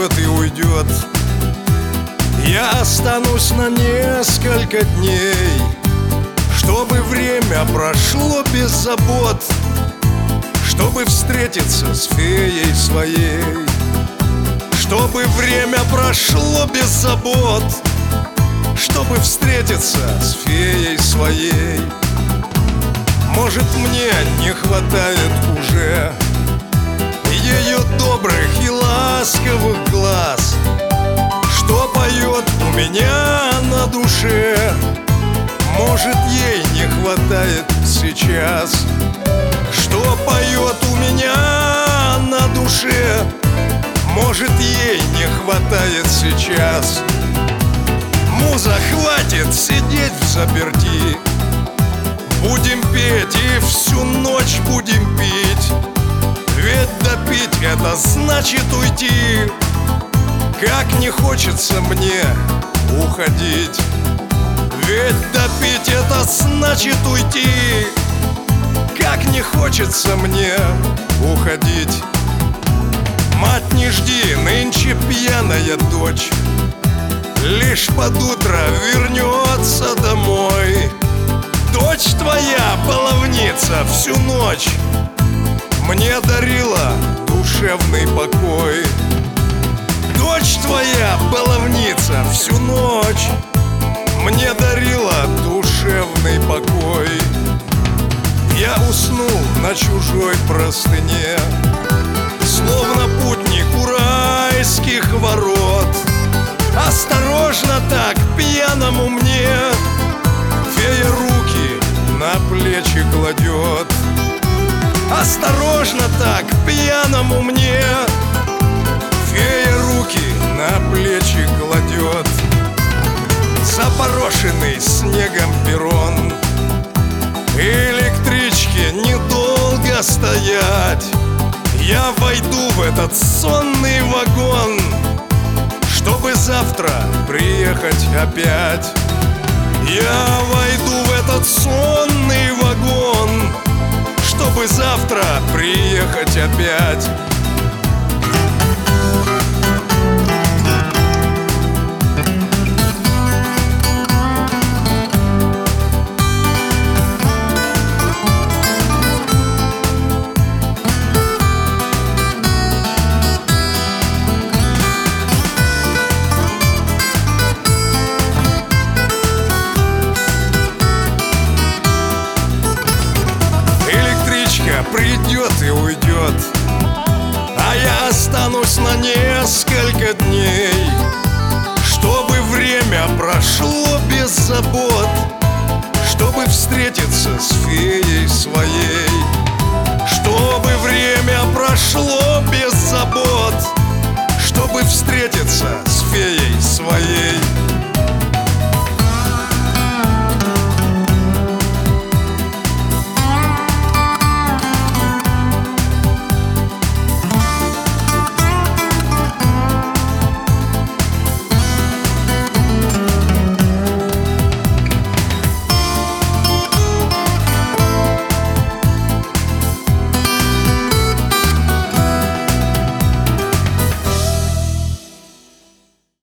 придет и уйдет. Я останусь на несколько дней, чтобы время прошло без забот, чтобы встретиться с феей своей. Чтобы время прошло без забот, чтобы встретиться с феей своей. Может, мне не хватает уже ее добрых и ласковых глаз, что поет у меня на душе. Может, ей не хватает сейчас, что поет у меня на душе. Может, ей не хватает сейчас. Муза, хватит сидеть взаперти. Будем петь и всю ночь будем пить. Ведь допить это значит уйти. Как не хочется мне уходить. Ведь допить это значит уйти. Как не хочется мне уходить. Мать, не жди, нынче пьяная дочь лишь под утро вернется домой. Дочь твоя, баловница, всю ночь мне дарила душевный покой. Дочь твоя, баловница, всю ночь мне дарила душевный покой. Я уснул на чужой простыне, словно путник у райских ворот. Осторожно так пьяному мне фея руки на плечи кладет. Осторожно так пьяному мне фея руки на плечи кладет. Запорошенный снегом перрон, электричке недолго стоять. Я войду в этот сонный вагон, чтобы завтра приехать опять. Я войду в этот сонный вагон, чтобы завтра приехать опять. Придет и уйдет, а я останусь на несколько дней, чтобы время прошло без забот, чтобы встретиться с феей своей. Чтобы время прошло без забот, чтобы встретиться с феей своей.